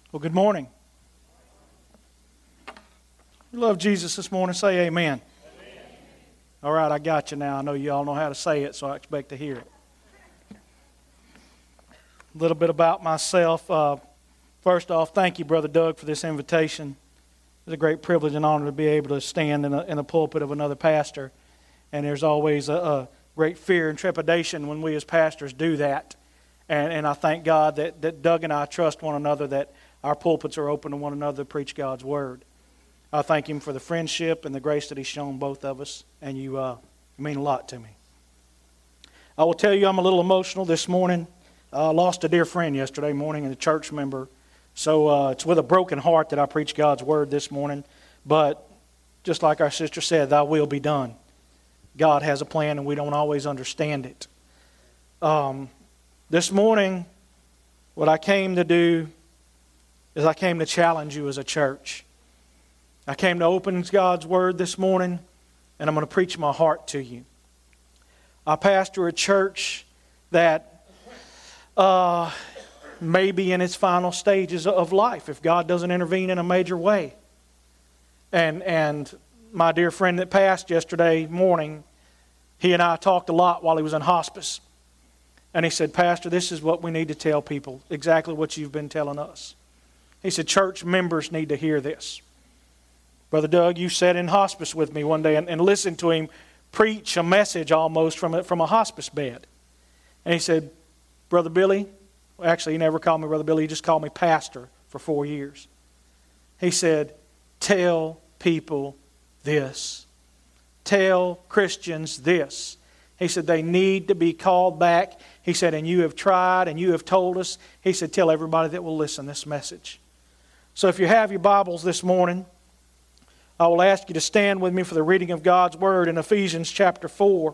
Well, good morning. You love Jesus this morning? Say amen. Amen. All right, I got you now. I know you all know how to say it, so I expect to hear it. A little bit about myself. First off, thank you, Brother Doug, for this invitation. It's a great privilege and honor to be able to stand in the pulpit of another pastor. And there's always a great fear and trepidation when we as pastors do that. And I thank God that Doug and I trust one another, that our pulpits are open to one another to preach God's Word. I thank Him for the friendship and the grace that He's shown both of us, and you mean a lot to me. I will tell you I'm a little emotional this morning. I lost a dear friend yesterday morning and a church member, so it's with a broken heart that I preach God's Word this morning. But just like our sister said, Thy will be done. God has a plan and we don't always understand it. This morning, what I came to do is I came to challenge you as a church. I came to open God's Word this morning, and I'm going to preach my heart to you. I pastor a church that may be in its final stages of life if God doesn't intervene in a major way. And my dear friend that passed yesterday morning, he and I talked a lot while he was in hospice. And he said, Pastor, this is what we need to tell people, exactly what you've been telling us. He said, church members need to hear this. Brother Doug, you sat in hospice with me one day and listened to him preach a message almost from a hospice bed. And he said, Brother Billy, actually he never called me Brother Billy, he just called me pastor for 4 years. He said, tell people this. Tell Christians this. He said, they need to be called back. He said, and you have tried and you have told us. He said, tell everybody that will listen this message. So if you have your Bibles this morning, I will ask you to stand with me for the reading of God's Word in Ephesians chapter 4.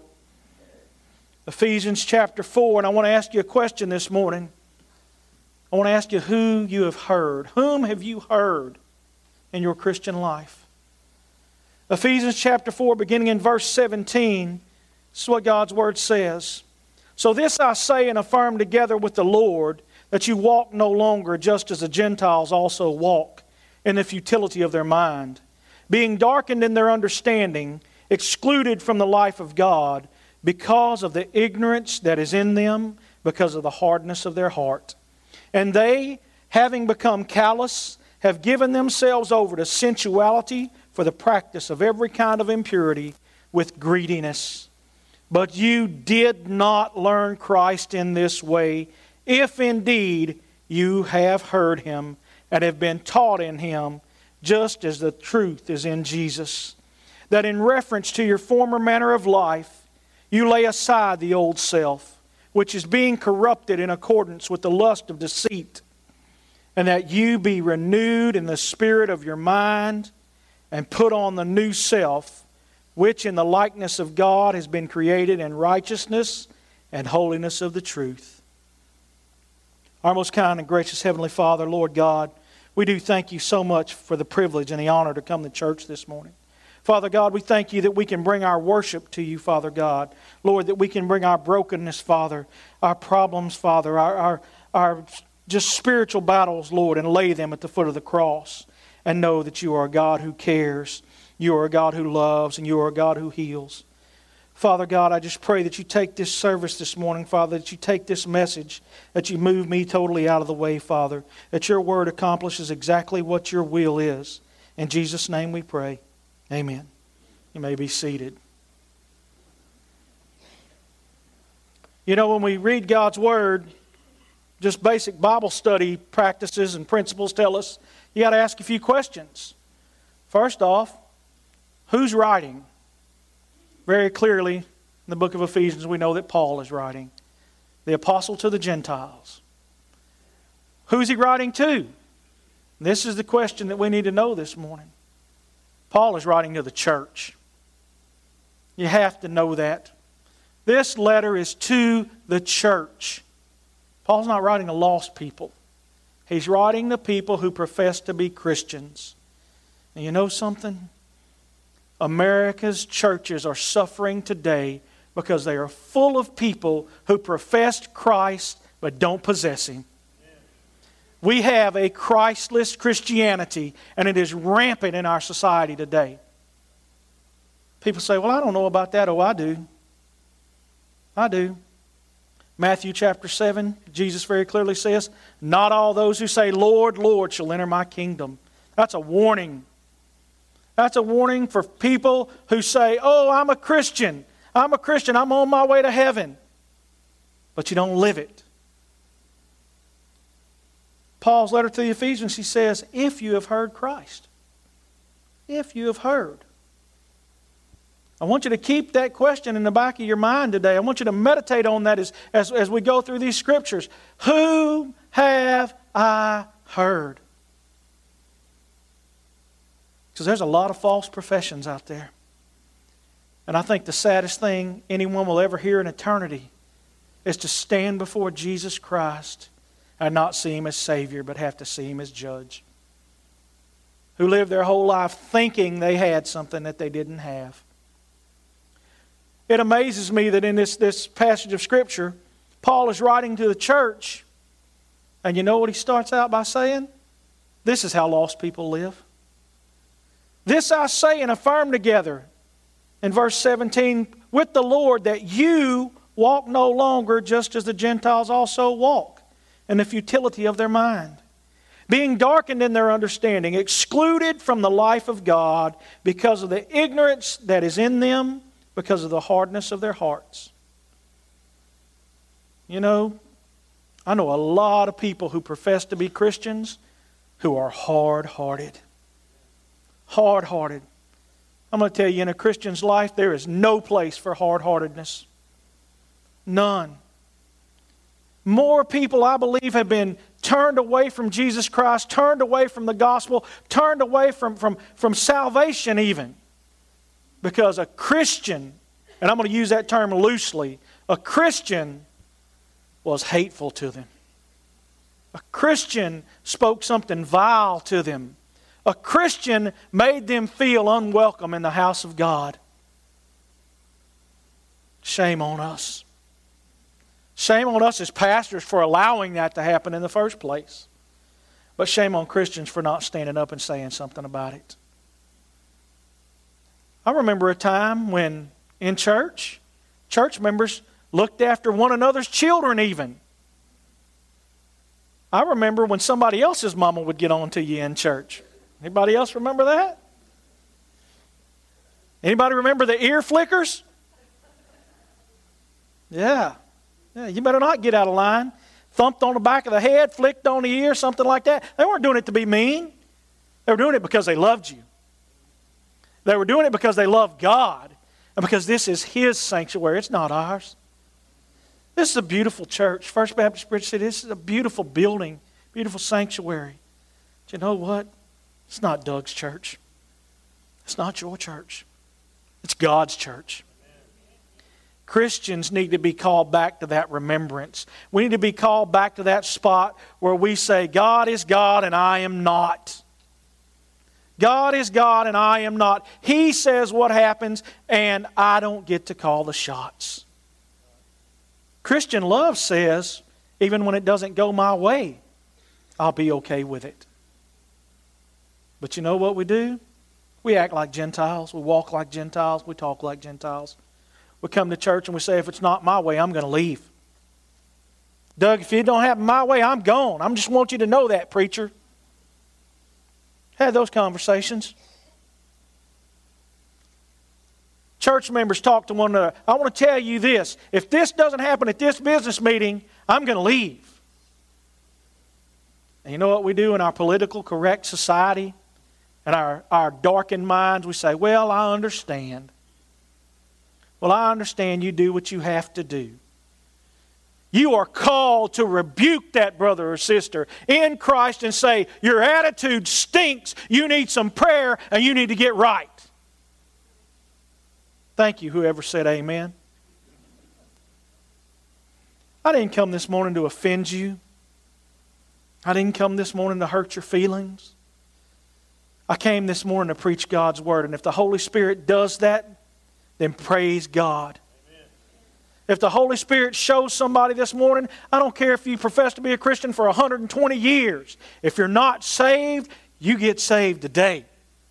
Ephesians chapter 4, and I want to ask you a question this morning. I want to ask you who you have heard. Whom have you heard in your Christian life? Ephesians chapter 4, beginning in verse 17, this is what God's Word says. So this I say and affirm together with the Lord, that you walk no longer just as the Gentiles also walk, in the futility of their mind, being darkened in their understanding, excluded from the life of God, because of the ignorance that is in them, because of the hardness of their heart. And they, having become callous, have given themselves over to sensuality for the practice of every kind of impurity with greediness. But you did not learn Christ in this way, if indeed you have heard Him and have been taught in Him, just as the truth is in Jesus, that in reference to your former manner of life, you lay aside the old self, which is being corrupted in accordance with the lust of deceit, and that you be renewed in the spirit of your mind, and put on the new self, which in the likeness of God has been created in righteousness and holiness of the truth. Our most kind and gracious Heavenly Father, Lord God, we do thank you so much for the privilege and the honor to come to church this morning. Father God, we thank you that we can bring our worship to you, Father God. Lord, that we can bring our brokenness, Father, our problems, Father, our just spiritual battles, Lord, and lay them at the foot of the cross and know that you are a God who cares, you are a God who loves, and you are a God who heals. Father God, I just pray that you take this service this morning, Father, that you take this message, that you move me totally out of the way, Father, that your word accomplishes exactly what your will is. In Jesus' name we pray. Amen. You may be seated. You know, when we read God's Word, just basic Bible study practices and principles tell us you got to ask a few questions. First off, who's writing? Very clearly, in the book of Ephesians, we know that Paul is writing. The apostle to the Gentiles. Who's he writing to? This is the question that we need to know this morning. Paul is writing to the church. You have to know that. This letter is to the church. Paul's not writing to lost people. He's writing to people who profess to be Christians. And you know something? America's churches are suffering today because they are full of people who professed Christ but don't possess Him. We have a Christless Christianity, and it is rampant in our society today. People say, well, I don't know about that. Oh, I do. I do. Matthew chapter 7, Jesus very clearly says, not all those who say, Lord, Lord, shall enter my kingdom. That's a warning. That's a warning for people who say, oh, I'm a Christian. I'm a Christian. I'm on my way to heaven. But you don't live it. Paul's letter to the Ephesians, he says, if you have heard Christ. If you have heard. I want you to keep that question in the back of your mind today. I want you to meditate on that as we go through these scriptures. Who have I heard? Because there's a lot of false professions out there. And I think the saddest thing anyone will ever hear in eternity is to stand before Jesus Christ and not see Him as Savior, but have to see Him as Judge. Who lived their whole life thinking they had something that they didn't have. It amazes me that in this passage of Scripture, Paul is writing to the church, and you know what he starts out by saying? This is how lost people live. This I say and affirm together, in verse 17, with the Lord, that you walk no longer just as the Gentiles also walk, in the futility of their mind, being darkened in their understanding, excluded from the life of God because of the ignorance that is in them, because of the hardness of their hearts. You know, I know a lot of people who profess to be Christians who are hard-hearted. Hard-hearted. I'm going to tell you, in a Christian's life, there is no place for hard-heartedness. None. More people, I believe, have been turned away from Jesus Christ, turned away from the gospel, turned away from salvation even. Because a Christian, and I'm going to use that term loosely, a Christian was hateful to them. A Christian spoke something vile to them. A Christian made them feel unwelcome in the house of God. Shame on us. Shame on us as pastors for allowing that to happen in the first place. But shame on Christians for not standing up and saying something about it. I remember a time when in church members looked after one another's children even. I remember when somebody else's mama would get on to you in church. Anybody else remember that? Anybody remember the ear flickers? Yeah, you better not get out of line. Thumped on the back of the head, flicked on the ear, something like that. They weren't doing it to be mean. They were doing it because they loved you. They were doing it because they loved God and because this is His sanctuary. It's not ours. This is a beautiful church. First Baptist Bridge City, this is a beautiful building, beautiful sanctuary. But you know what? It's not Doug's church. It's not your church. It's God's church. Christians need to be called back to that remembrance. We need to be called back to that spot where we say, God is God and I am not. God is God and I am not. He says what happens and I don't get to call the shots. Christian love says, even when it doesn't go my way, I'll be okay with it. But you know what we do? We act like Gentiles. We walk like Gentiles. We talk like Gentiles. We come to church and we say, if it's not my way, I'm going to leave. Doug, if it don't happen my way, I'm gone. I just want you to know that, preacher. Had those conversations. Church members talk to one another. I want to tell you this. If this doesn't happen at this business meeting, I'm going to leave. And you know what we do in our political correct society and our darkened minds? We say, well, I understand. Well, I understand you do what you have to do. You are called to rebuke that brother or sister in Christ and say, your attitude stinks, you need some prayer, and you need to get right. Thank you, whoever said amen. I didn't come this morning to offend you. I didn't come this morning to hurt your feelings. I came this morning to preach God's Word, and if the Holy Spirit does that, then praise God. If the Holy Spirit shows somebody this morning, I don't care if you profess to be a Christian for 120 years. If you're not saved, you get saved today.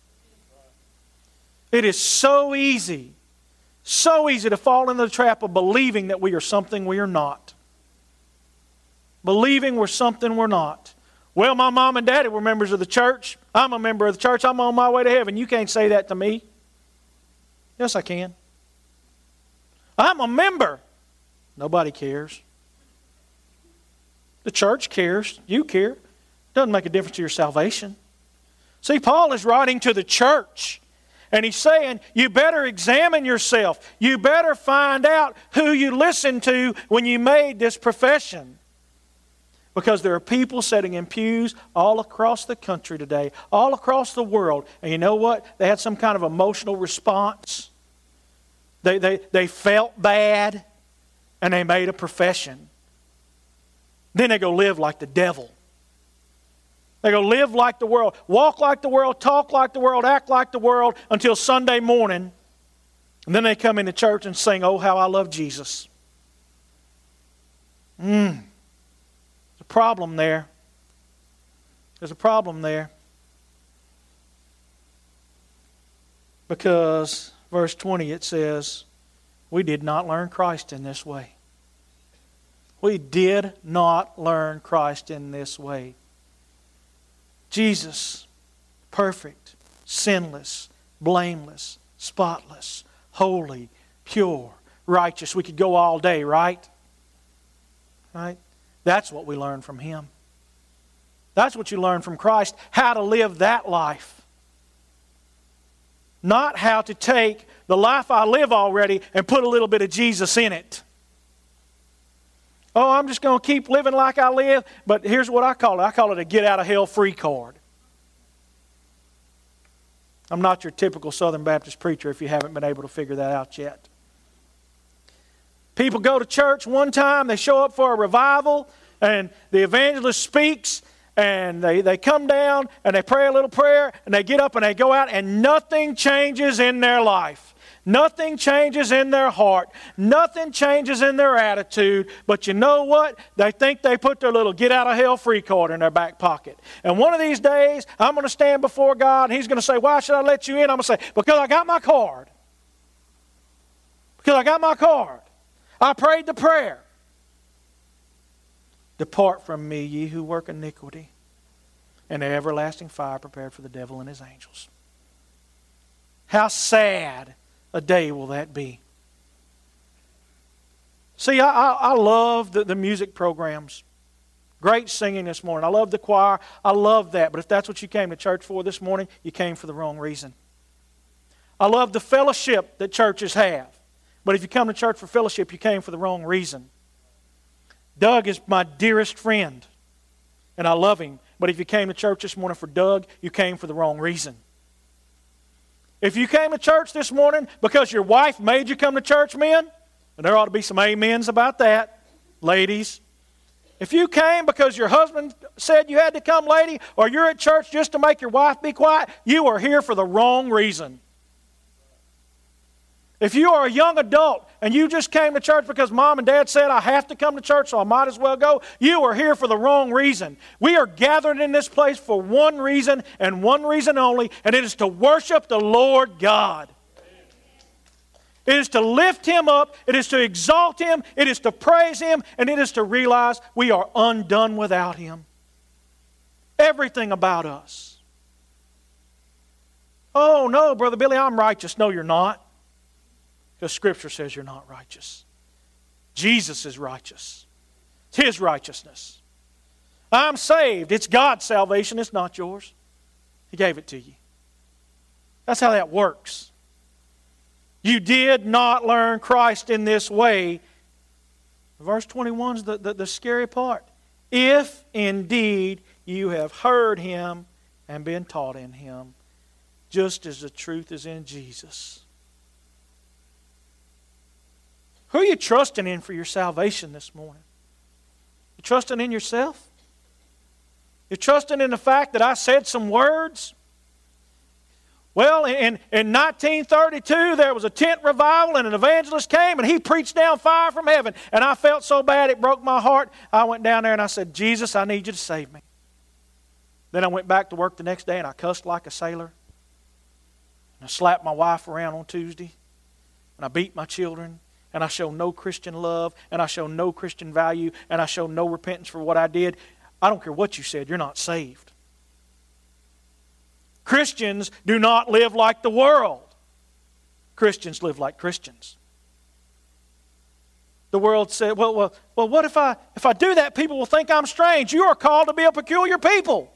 It is so easy to fall into the trap of believing that we are something we are not. Believing we're something we're not. Well, my mom and daddy were members of the church. I'm a member of the church. I'm on my way to heaven. You can't say that to me. Yes, I can. I'm a member. Nobody cares. The church cares. You care. It doesn't make a difference to your salvation. See, Paul is writing to the church. And he's saying, you better examine yourself. You better find out who you listened to when you made this profession. Because there are people sitting in pews all across the country today, all across the world. And you know what? They had some kind of emotional response. They felt bad, and they made a profession. Then they go live like the devil. They go live like the world, walk like the world, talk like the world, act like the world until Sunday morning. And then they come into church and sing, "Oh, how I love Jesus." There's a problem there. There's a problem there. Because verse 20 it says, we did not learn Christ in this way. We did not learn Christ in this way. Jesus, perfect, sinless, blameless, spotless, holy, pure, righteous. We could go all day, right? Right? That's what we learn from Him. That's what you learn from Christ, how to live that life. Not how to take the life I live already and put a little bit of Jesus in it. Oh, I'm just going to keep living like I live, but here's what I call it. I call it a get-out-of-hell-free card. I'm not your typical Southern Baptist preacher if you haven't been able to figure that out yet. People go to church one time, they show up for a revival, and the evangelist speaks, and they come down, and they pray a little prayer, and they get up and they go out, and nothing changes in their life. Nothing changes in their heart. Nothing changes in their attitude. But you know what? They think they put their little get-out-of-hell-free card in their back pocket. And one of these days, I'm going to stand before God, and He's going to say, "Why should I let you in?" I'm going to say, "Because I got my card. Because I got my card. I prayed the prayer. Depart from me, ye who work iniquity, and the everlasting fire prepared for the devil and his angels." How sad a day will that be? See, I love the music programs. Great singing this morning. I love the choir. I love that. But if that's what you came to church for this morning, you came for the wrong reason. I love the fellowship that churches have. But if you come to church for fellowship, you came for the wrong reason. Doug is my dearest friend, and I love him. But if you came to church this morning for Doug, you came for the wrong reason. If you came to church this morning because your wife made you come to church, men, and there ought to be some amens about that, ladies. If you came because your husband said you had to come, lady, or you're at church just to make your wife be quiet, you are here for the wrong reason. If you are a young adult and you just came to church because mom and dad said I have to come to church so I might as well go, you are here for the wrong reason. We are gathered in this place for one reason and one reason only, and it is to worship the Lord God. It is to lift Him up, it is to exalt Him, it is to praise Him, and it is to realize we are undone without Him. Everything about us. Oh no, Brother Billy, I'm righteous. No, you're not. Because Scripture says you're not righteous. Jesus is righteous. It's His righteousness. I'm saved. It's God's salvation. It's not yours. He gave it to you. That's how that works. You did not learn Christ in this way. Verse 21 is the scary part. If indeed you have heard Him and been taught in Him, just as the truth is in Jesus. Who are you trusting in for your salvation this morning? You trusting in yourself? You're trusting in the fact that I said some words? Well, in 1932, there was a tent revival and an evangelist came and he preached down fire from heaven. And I felt so bad it broke my heart. I went down there and I said, Jesus, I need you to save me. Then I went back to work the next day and I cussed like a sailor. And I slapped my wife around on Tuesday. And I beat my children. And I showed no Christian love. And I showed no Christian value. And I showed no repentance for what I did. I don't care what you said, you're not saved. Christians do not live like the world. Christians live like Christians. The world said, well, what if I do that, people will think I'm strange. You are called to be a peculiar people.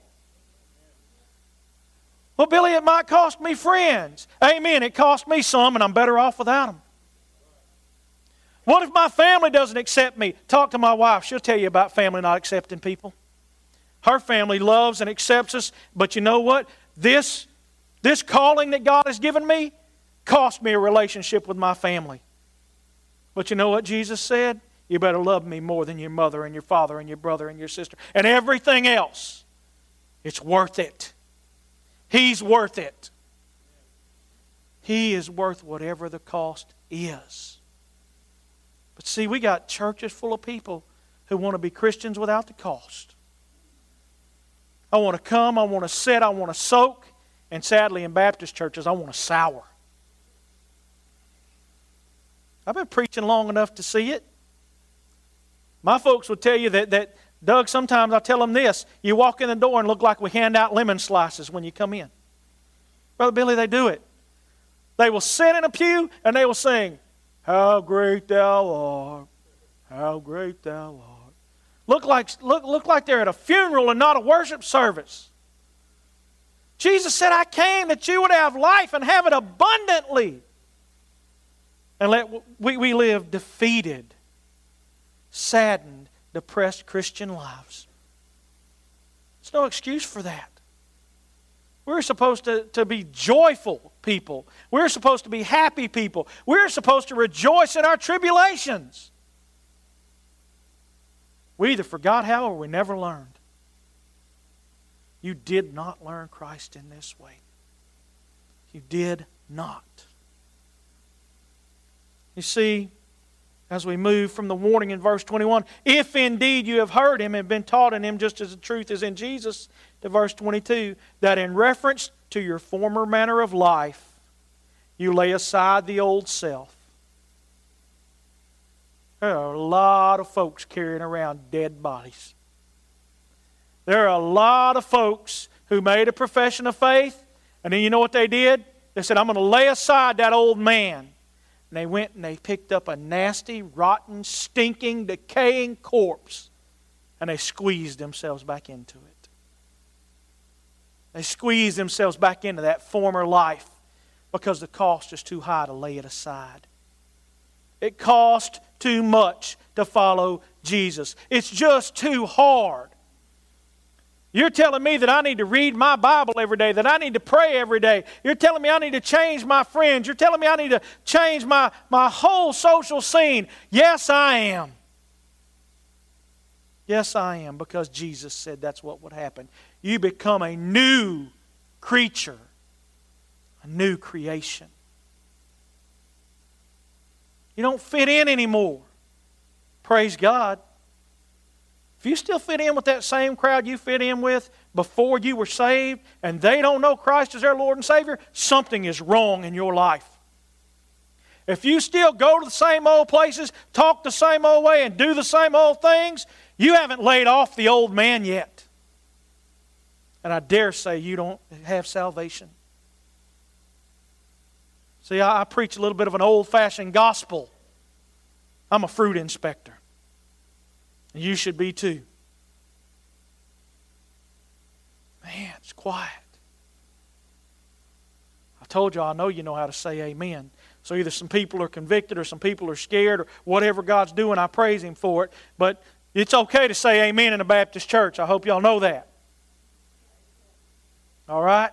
Well, Billy, it might cost me friends. Amen, it cost me some and I'm better off without them. What if my family doesn't accept me? Talk to my wife. She'll tell you about family not accepting people. Her family loves and accepts us, but you know what? This calling that God has given me cost me a relationship with my family. But you know what Jesus said? You better love me more than your mother and your father and your brother and your sister and everything else. It's worth it. He's worth it. He is worth whatever the cost is. But see, we got churches full of people who want to be Christians without the cost. I want to come, I want to sit, I want to soak. And sadly, in Baptist churches, I want to sour. I've been preaching long enough to see it. My folks would tell you that Doug, sometimes I tell them this. You walk in the door and look like we hand out lemon slices when you come in. Brother Billy, they do it. They will sit in a pew and they will sing, "How great thou art, how great thou art." Look like they're at a funeral and not a worship service. Jesus said, I came that you would have life and have it abundantly. And we live defeated, saddened, depressed Christian lives. There's no excuse for that. We're supposed to be joyful people. We're supposed to be happy people. We're supposed to rejoice in our tribulations. We either forgot how or we never learned. You did not learn Christ in this way. You did not. You see, as we move from the warning in verse 21, if indeed you have heard Him and been taught in Him just as the truth is in Jesus, to verse 22, that in reference to your former manner of life, you lay aside the old self. There are a lot of folks carrying around dead bodies. There are a lot of folks who made a profession of faith, and then you know what they did? They said, I'm going to lay aside that old man. And they went and they picked up a nasty, rotten, stinking, decaying corpse, and they squeezed themselves back into it. They squeezed themselves back into that former life because the cost is too high to lay it aside. It cost too much to follow Jesus. It's just too hard. You're telling me that I need to read my Bible every day, that I need to pray every day. You're telling me I need to change my friends. You're telling me I need to change my whole social scene. Yes, I am. Yes, I am, because Jesus said that's what would happen. You become a new creature, a new creation. You don't fit in anymore. Praise God. If you still fit in with that same crowd you fit in with before you were saved, and they don't know Christ as their Lord and Savior, something is wrong in your life. If you still go to the same old places, talk the same old way, and do the same old things, you haven't laid off the old man yet. And I dare say you don't have salvation. See, I preach a little bit of an old-fashioned gospel. I'm a fruit inspector. And you should be too. Man, it's quiet. I told you I know you know how to say amen. So either some people are convicted or some people are scared or whatever God's doing, I praise Him for it. But it's okay to say amen in a Baptist church. I hope y'all know that. All right?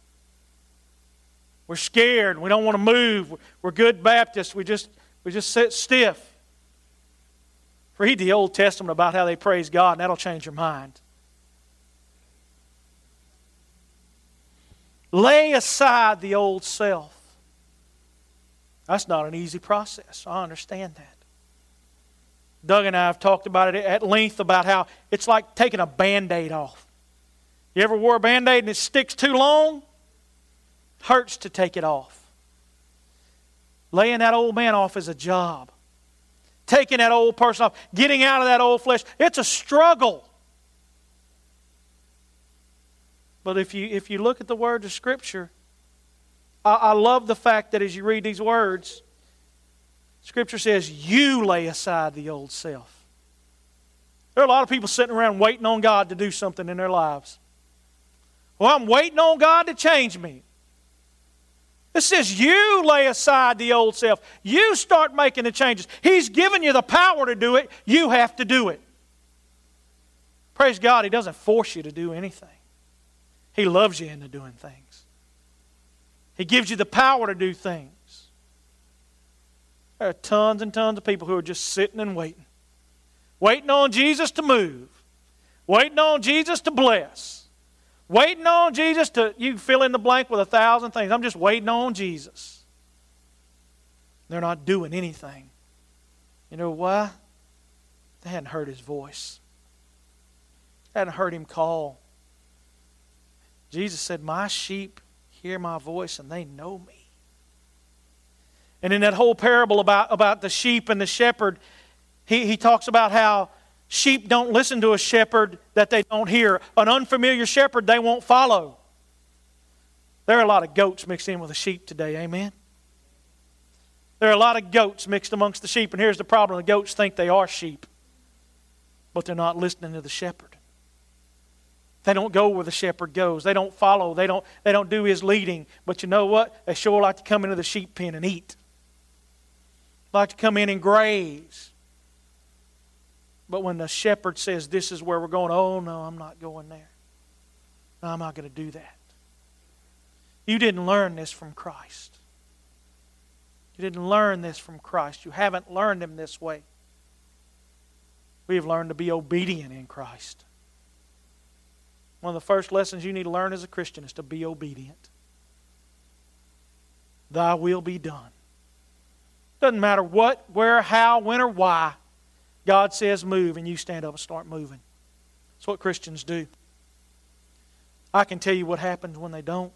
We're scared. We don't want to move. We're good Baptists. We just sit stiff. Read the Old Testament about how they praise God, and that'll change your mind. Lay aside the old self. That's not an easy process. I understand that. Doug and I have talked about it at length about how it's like taking a Band-Aid off. You ever wore a Band-Aid and it sticks too long? Hurts to take it off. Laying that old man off is a job. Taking that old person off, getting out of that old flesh, it's a struggle. But if you look at the words of Scripture, I love the fact that as you read these words, Scripture says, you lay aside the old self. There are a lot of people sitting around waiting on God to do something in their lives. Well, I'm waiting on God to change me. It says you lay aside the old self. You start making the changes. He's given you the power to do it. You have to do it. Praise God, He doesn't force you to do anything. He loves you into doing things. He gives you the power to do things. There are tons and tons of people who are just sitting and waiting. Waiting on Jesus to move. Waiting on Jesus to bless. Waiting on Jesus to, you fill in the blank with 1,000 things. I'm just waiting on Jesus. They're not doing anything. You know why? They hadn't heard His voice. They hadn't heard Him call. Jesus said, my sheep hear my voice and they know me. And in that whole parable about the sheep and the shepherd, he talks about how sheep don't listen to a shepherd that they don't hear. An unfamiliar shepherd they won't follow. There are a lot of goats mixed in with the sheep today, amen? There are a lot of goats mixed amongst the sheep, and here's the problem. The goats think they are sheep, but they're not listening to the shepherd. They don't go where the shepherd goes. They don't follow. They don't do his leading. But you know what? They sure like to come into the sheep pen and eat. Like to come in and graze. But when the shepherd says, this is where we're going, oh no, I'm not going there. No, I'm not going to do that. You didn't learn this from Christ. You didn't learn this from Christ. You haven't learned Him this way. We have learned to be obedient in Christ. One of the first lessons you need to learn as a Christian is to be obedient. Thy will be done. Doesn't matter what, where, how, when, or why. God says move, and you stand up and start moving. That's what Christians do. I can tell you what happens when they don't.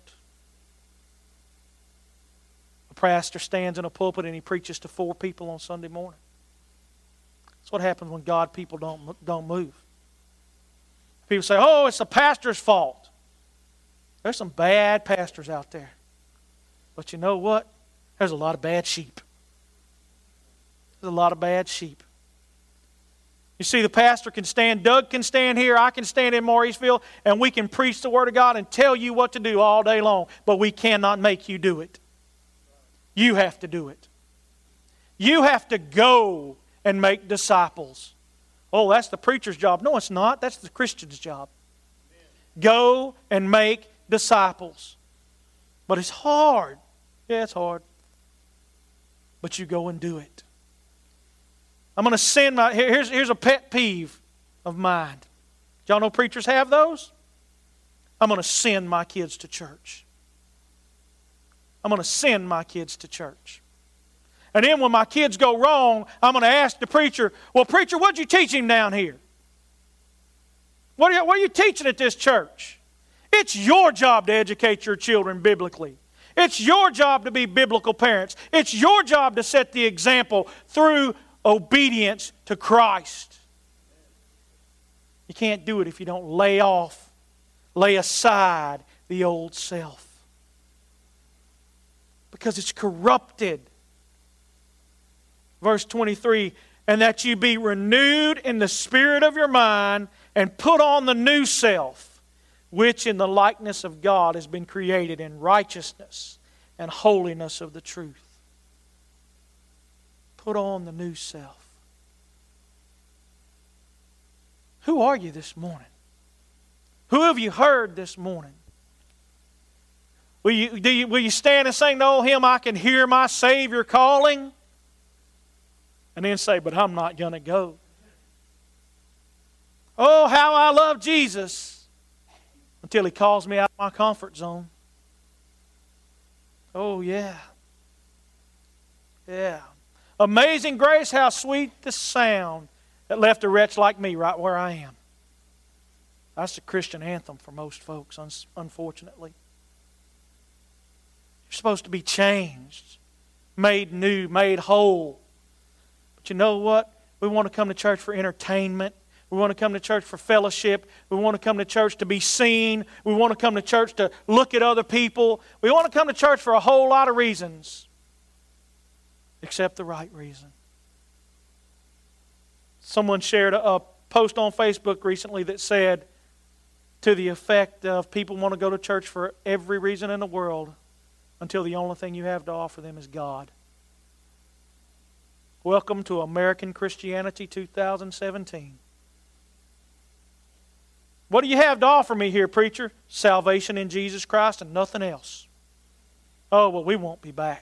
A pastor stands in a pulpit and he preaches to 4 people on Sunday morning. That's what happens when God people don't move. People say, oh, it's the pastor's fault. There's some bad pastors out there. But you know what? There's a lot of bad sheep. There's a lot of bad sheep. You see, the pastor can stand, Doug can stand here, I can stand in Mauriceville, and we can preach the Word of God and tell you what to do all day long, but we cannot make you do it. You have to do it. You have to go and make disciples. Oh, that's the preacher's job. No, it's not. That's the Christian's job. Go and make disciples. But it's hard. Yeah, it's hard. But you go and do it. I'm going to send my... Here's a pet peeve of mine. Y'all know preachers have those? I'm going to send my kids to church. I'm going to send my kids to church. And then when my kids go wrong, I'm going to ask the preacher, well, preacher, what did you teach him down here? What are you teaching at this church? It's your job to educate your children biblically. It's your job to be biblical parents. It's your job to set the example through obedience to Christ. You can't do it if you don't lay aside the old self. Because it's corrupted. Verse 23, and that you be renewed in the spirit of your mind and put on the new self, which in the likeness of God has been created in righteousness and holiness of the truth. Put on the new self. Who are you this morning? Who have you heard this morning? Will you stand and sing the old hymn, I can hear my Savior calling? And then say, but I'm not going to go. Oh, how I love Jesus until He calls me out of my comfort zone. Oh, yeah. Yeah. Amazing grace, how sweet the sound that left a wretch like me right where I am. That's the Christian anthem for most folks, unfortunately. You're supposed to be changed, made new, made whole. But you know what? We want to come to church for entertainment. We want to come to church for fellowship. We want to come to church to be seen. We want to come to church to look at other people. We want to come to church for a whole lot of reasons, except the right reason. Someone shared a post on Facebook recently that said, to the effect of, people want to go to church for every reason in the world until the only thing you have to offer them is God. Welcome to American Christianity 2017. What do you have to offer me here, preacher? Salvation in Jesus Christ and nothing else. Oh, well, we won't be back.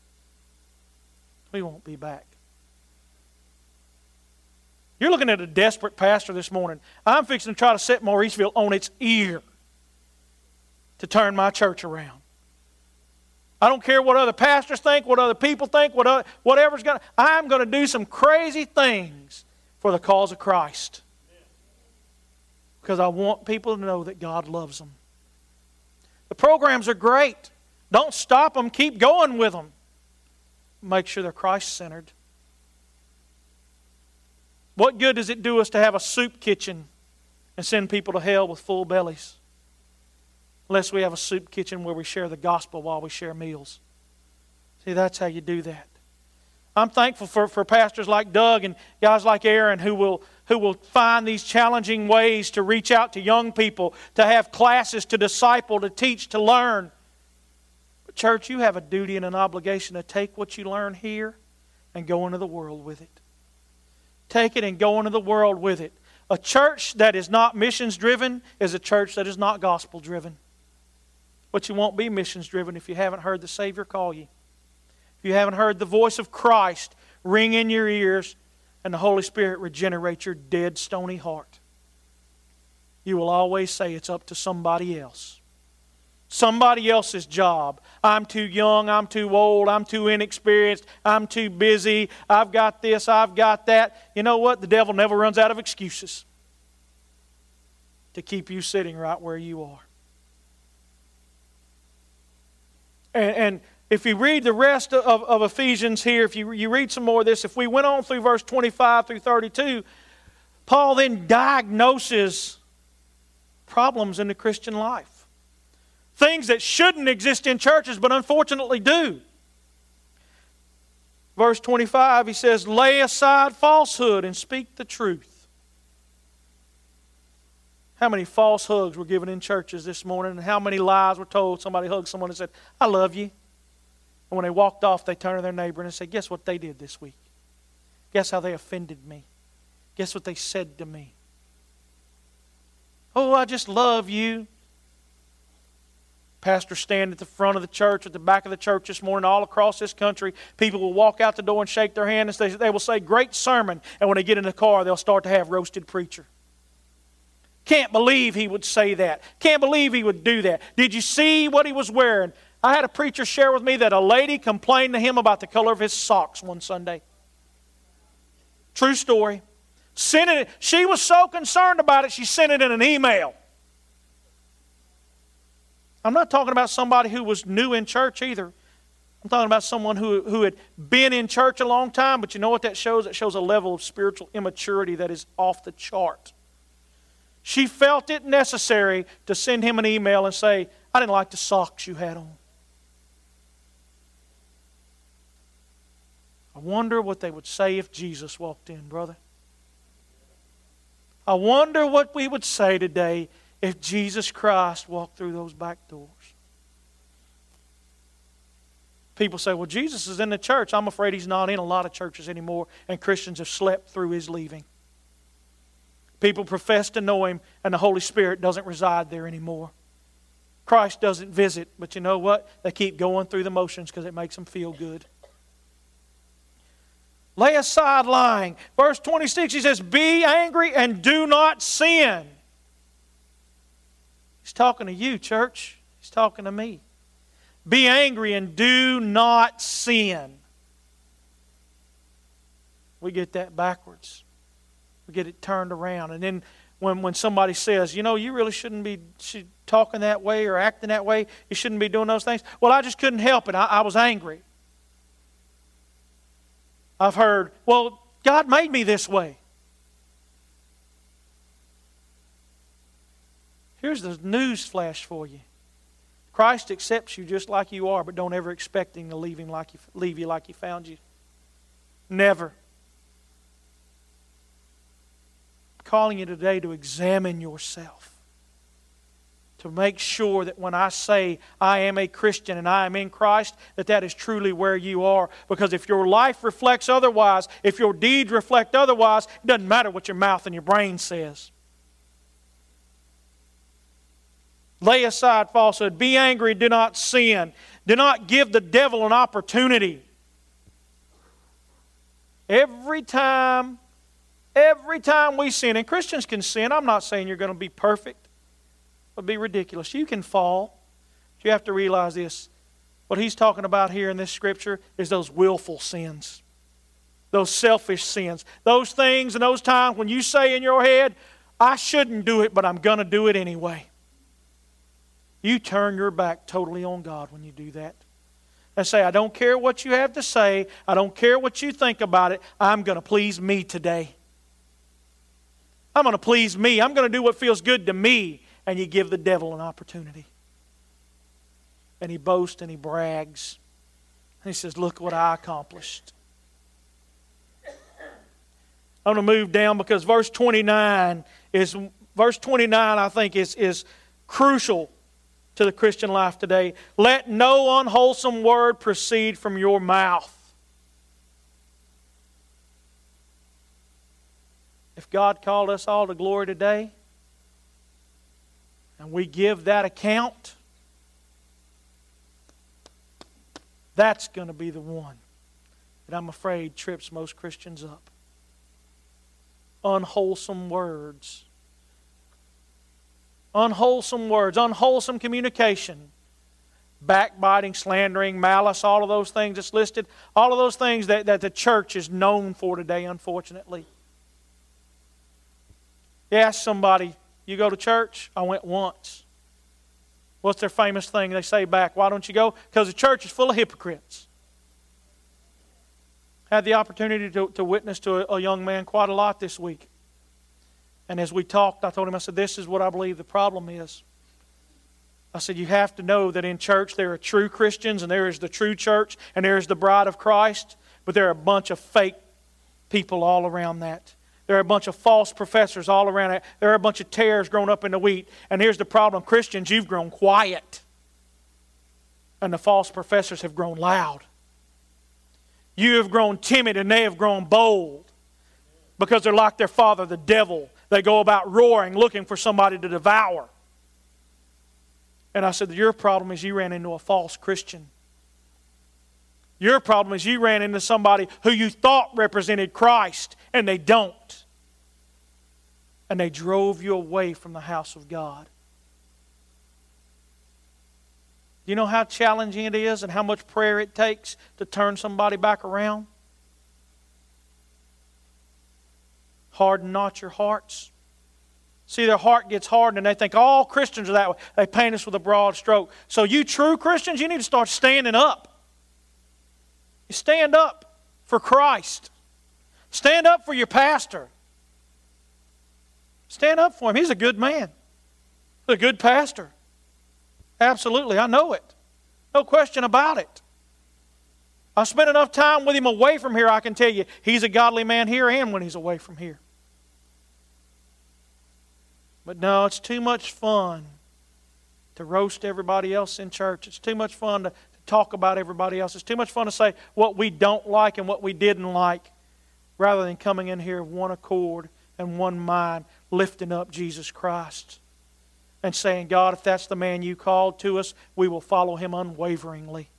We won't be back. You're looking at a desperate pastor this morning. I'm fixing to try to set Mauriceville on its ear to turn my church around. I don't care what other pastors think, what other people think, whatever's going to... I'm going to do some crazy things for the cause of Christ. Because I want people to know that God loves them. The programs are great. Don't stop them. Keep going with them. Make sure they're Christ-centered. What good does it do us to have a soup kitchen and send people to hell with full bellies? Unless we have a soup kitchen where we share the gospel while we share meals. See, that's how you do that. I'm thankful for pastors like Doug and guys like Aaron who will find these challenging ways to reach out to young people, to have classes, to disciple, to teach, to learn. But church, you have a duty and an obligation to take what you learn here and go into the world with it. Take it and go into the world with it. A church that is not missions driven is a church that is not gospel driven. But you won't be missions driven if you haven't heard the Savior call you. If you haven't heard the voice of Christ ring in your ears and the Holy Spirit regenerate your dead, stony heart. You will always say it's up to somebody else. Somebody else's job. I'm too young, I'm too old, I'm too inexperienced, I'm too busy, I've got this, I've got that. You know what? The devil never runs out of excuses to keep you sitting right where you are. And if you read the rest of Ephesians here, if you read some more of this, if we went on through verse 25 through 32, Paul then diagnoses problems in the Christian life. Things that shouldn't exist in churches, but unfortunately do. Verse 25, he says, lay aside falsehood and speak the truth. How many false hugs were given in churches this morning, and how many lies were told? Somebody hugged someone and said, I love you. And when they walked off, they turned to their neighbor and said, guess what they did this week? Guess how they offended me? Guess what they said to me? Oh, I just love you. Pastors stand at the front of the church, at the back of the church this morning, all across this country. People will walk out the door and shake their hand and they will say, great sermon. And when they get in the car, they'll start to have roasted preacher. Can't believe he would say that. Can't believe he would do that. Did you see what he was wearing? I had a preacher share with me that a lady complained to him about the color of his socks one Sunday. True story. She was so concerned about it, she sent it in an email. I'm not talking about somebody who was new in church either. I'm talking about someone who had been in church a long time, but you know what that shows? It shows a level of spiritual immaturity that is off the chart. She felt it necessary to send him an email and say, I didn't like the socks you had on. I wonder what they would say if Jesus walked in, brother. I wonder what we would say today if Jesus Christ walked through those back doors. People say, well, Jesus is in the church. I'm afraid He's not in a lot of churches anymore, and Christians have slept through His leaving. People profess to know Him, and the Holy Spirit doesn't reside there anymore. Christ doesn't visit, but you know what? They keep going through the motions because it makes them feel good. Lay aside lying. Verse 26, he says, be angry and do not sin. He's talking to you, church. He's talking to me. Be angry and do not sin. We get that backwards. We get it turned around. And then when somebody says, you know, you really shouldn't be talking that way or acting that way, you shouldn't be doing those things. Well, I just couldn't help it. I was angry. I've heard, well, God made me this way. Here's the news flash for you. Christ accepts you just like you are, but don't ever expect Him to leave you like He found you. Never. I'm calling you today to examine yourself. To make sure that when I say I am a Christian and I am in Christ, that is truly where you are. Because if your life reflects otherwise, if your deeds reflect otherwise, it doesn't matter what your mouth and your brain says. Lay aside falsehood. Be angry, do not sin. Do not give the devil an opportunity. Every time we sin, and Christians can sin, I'm not saying you're going to be perfect. It would be ridiculous. You can fall. But you have to realize this. What he's talking about here in this scripture is those willful sins. Those selfish sins. Those things and those times when you say in your head, I shouldn't do it, but I'm going to do it anyway. You turn your back totally on God when you do that. And say, I don't care what you have to say. I don't care what you think about it. I'm going to please me today. I'm going to please me. I'm going to do what feels good to me. And you give the devil an opportunity. And he boasts and he brags. And he says, look what I accomplished. I'm going to move down because verse 29 I think is crucial to the Christian life today. Let no unwholesome word proceed from your mouth. If God called us all to glory today, and we give that account, that's going to be the one that I'm afraid trips most Christians up. Unwholesome words. Unwholesome words, unwholesome communication. Backbiting, slandering, malice, all of those things that's listed. All of those things that the church is known for today, unfortunately. You ask somebody, you go to church? I went once. What's their famous thing they say back? Why don't you go? Because the church is full of hypocrites. Had the opportunity to witness to a young man quite a lot this week. And as we talked, I told him, I said, this is what I believe the problem is. I said, you have to know that in church there are true Christians and there is the true church and there is the bride of Christ, but there are a bunch of fake people all around that. There are a bunch of false professors all around it. There are a bunch of tares grown up in the wheat. And here's the problem, Christians, you've grown quiet. And the false professors have grown loud. You have grown timid and they have grown bold. Because they're like their father, the devil. They go about roaring, looking for somebody to devour. And I said, your problem is you ran into a false Christian. Your problem is you ran into somebody who you thought represented Christ, and they don't. And they drove you away from the house of God. Do you know how challenging it is and how much prayer it takes to turn somebody back around? Harden not your hearts. See, their heart gets hardened and they think all Christians are that way. They paint us with a broad stroke. So you true Christians, you need to start standing up. You stand up for Christ. Stand up for your pastor. Stand up for him. He's a good man. He's a good pastor. Absolutely, I know it. No question about it. I spent enough time with him away from here, I can tell you, he's a godly man here and when he's away from here. But no, it's too much fun to roast everybody else in church. It's too much fun to talk about everybody else. It's too much fun to say what we don't like and what we didn't like, rather than coming in here one accord and one mind, lifting up Jesus Christ and saying, God, if that's the man you called to us, we will follow him unwaveringly.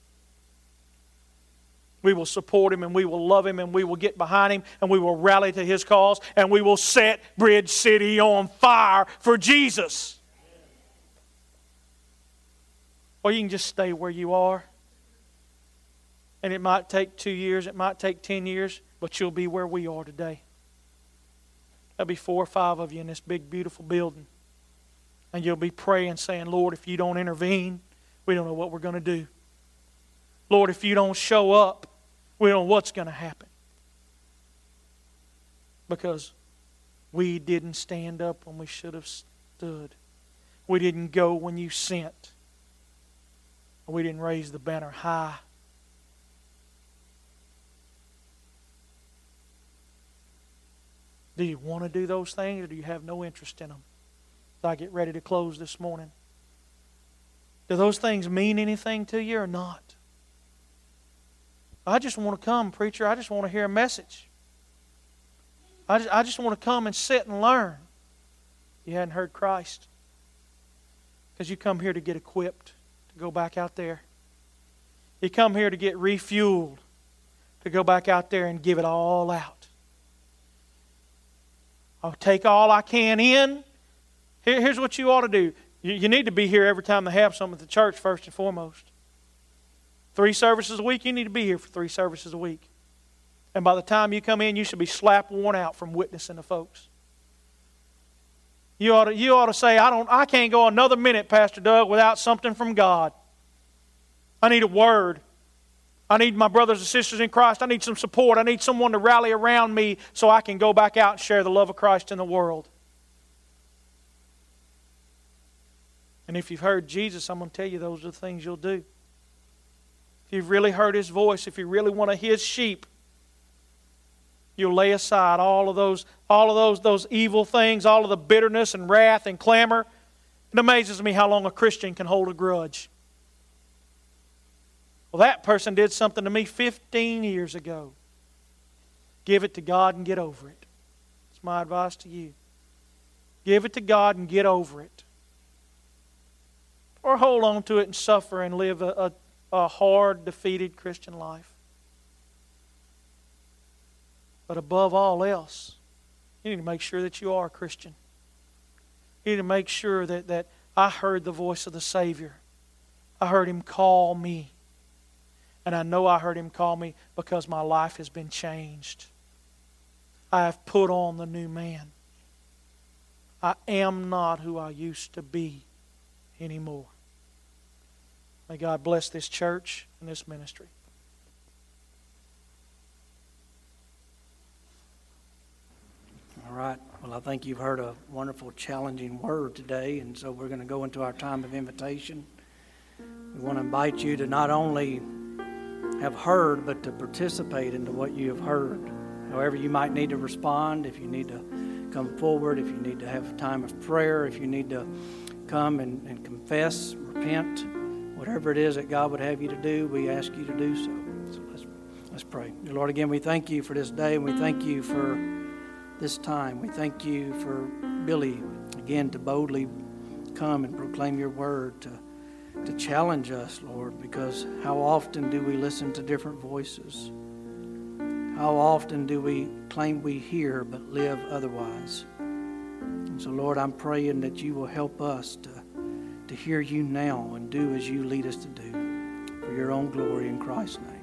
We will support him and we will love him and we will get behind him and we will rally to his cause and we will set Bridge City on fire for Jesus. Or you can just stay where you are. And it might take 2 years, it might take 10 years, but you'll be where we are today. There'll be 4 or 5 of you in this big, beautiful building. And you'll be praying, saying, Lord, if you don't intervene, we don't know what we're going to do. Lord, if you don't show up, we don't know what's going to happen. Because we didn't stand up when we should have stood. We didn't go when you sent. We didn't raise the banner high. Do you want to do those things, or do you have no interest in them? As I get ready to close this morning, do those things mean anything to you or not? I just want to come, preacher. I just want to hear a message. I just want to come and sit and learn. You hadn't heard Christ. Because you come here to get equipped, to go back out there. You come here to get refueled, to go back out there and give it all out. I'll take all I can in. Here's what you ought to do. You need to be here every time they have something at the church, first and foremost. 3 services a week, you need to be here for 3 services a week. And by the time you come in, you should be slap worn out from witnessing to folks. You ought to say, I can't go another minute, Pastor Doug, without something from God. I need a word. I need my brothers and sisters in Christ. I need some support. I need someone to rally around me so I can go back out and share the love of Christ in the world. And if you've heard Jesus, I'm going to tell you those are the things you'll do. If you've really heard His voice, if you really want to His sheep, you'll lay aside all of those evil things, all of the bitterness and wrath and clamor. It amazes me how long a Christian can hold a grudge. Well, that person did something to me 15 years ago. Give it to God and get over it. That's my advice to you. Give it to God and get over it. Or hold on to it and suffer and live a hard, defeated Christian life. But above all else, you need to make sure that you are a Christian. You need to make sure that I heard the voice of the Savior. I heard Him call me. And I know I heard Him call me because my life has been changed. I have put on the new man. I am not who I used to be anymore. May God bless this church and this ministry. All right. Well, I think you've heard a wonderful, challenging word today, and so we're going to go into our time of invitation. We want to invite you to not only have heard, but to participate into what you have heard. However you might need to respond, if you need to come forward, if you need to have a time of prayer, if you need to come and confess, repent, whatever it is that God would have you to do, we ask you to do so. So let's pray. Dear Lord, again, we thank you for this day, and we thank you for this time. We thank you for Billy, again, to boldly come and proclaim your word, to challenge us, Lord, because how often do we listen to different voices? How often do we claim we hear but live otherwise? And so, Lord, I'm praying that you will help us to hear you now and do as you lead us to do for your own glory in Christ's name.